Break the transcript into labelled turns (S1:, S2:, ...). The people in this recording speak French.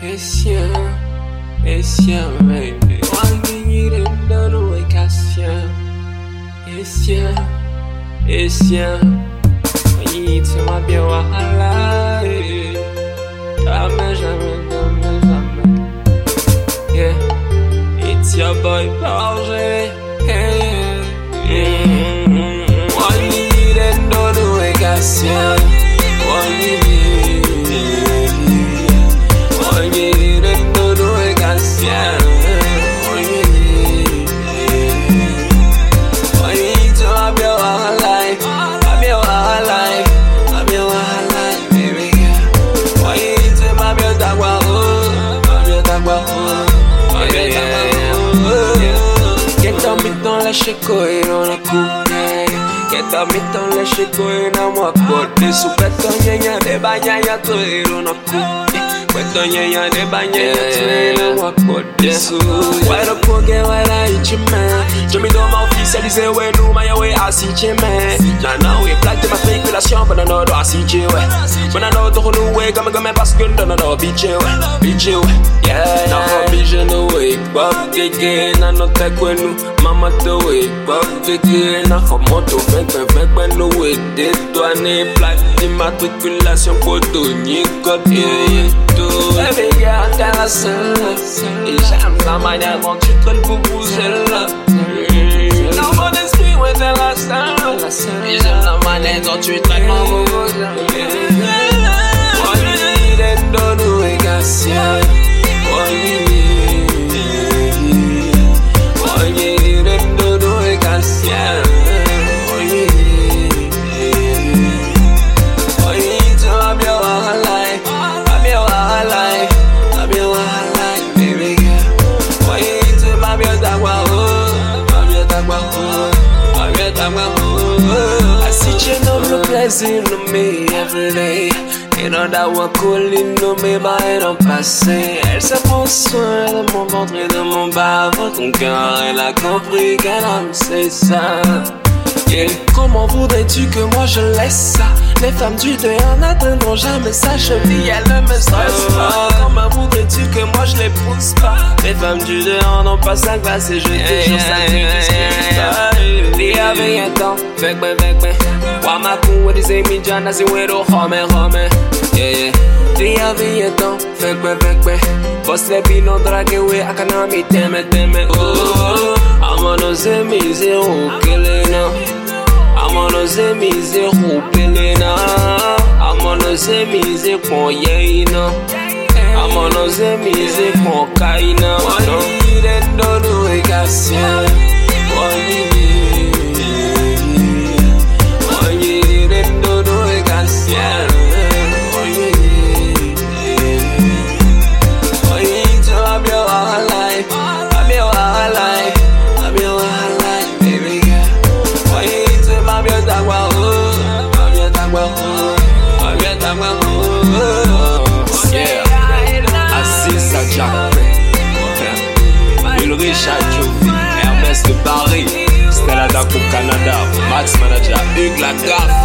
S1: Essian, baby. One minute and done away, Cassian. Essian. You need to my be wahala. Jamais. Yeah, it's your boy Paul. One minute and done away, Cassian. One minute and done away, Cassian. Lâche quoi dans la coupe, qu'est-ce que lâche quoi dans moi côté sous péton y'a des bagnailles toi dans la coupe, péton y'a des bagnailles dans moi côté sous. Ouais le pogue ouais la ichime, je me donne ma officialisé ouais nous ma ouais assis chime, nana ouais plaque de ma spéculation pendant notre assis chime, pendant notre nous ouais comme parce que dans notre bitch ouais, yeah, na bitch no way, pop keke na notre quoi nous. Mama to way, pop keke na moto fake no way. Dédouané, plaque d'immatriculation, potonnier, code tout. Baby girl, t'es la seule. Et j'aime la manière dont tu traites pour bouger là. Dans mon esprit, ouais, t'es la seule. Et j'aime la manière dont tu traites mon beau là. One minute and done away, Cassian. I see you know the blessing to me every day. Et non d'avoir collé nos mes bails dans le passé. Elle se prend soin de mon ventre et de mon bas. Ton cœur, elle a compris qu'elle aime, c'est ça. Yeah. Comment voudrais-tu que moi je laisse ça? Les femmes du dehors n'atteindront jamais sa cheville, elles ne me stressent pas. Comment voudrais-tu que moi je les pousse pas? Les femmes du dehors n'ont pas sa glace et je toujours ça. Dia viento, fake me. Wamaku with his amy John as he went to home. Yeah. Dia viento, fake me. Boss le bino drag away, I cannot meet them. Oh, I'm on a zero killing. I'm on a zero pilina. I'm on a zero yayina. I'm on a zero kaina. One minute and don't do it, Cassian. One minute and don't do it, Cassian. One minute to have your life. I'm your life. Baby girl. One minute to have your dagwa. Yeah. Assis à Jack. Ulrich Jovi, Hermès de Paris, Stella Daco Canada, Max Manager, Hugues Lagaffe.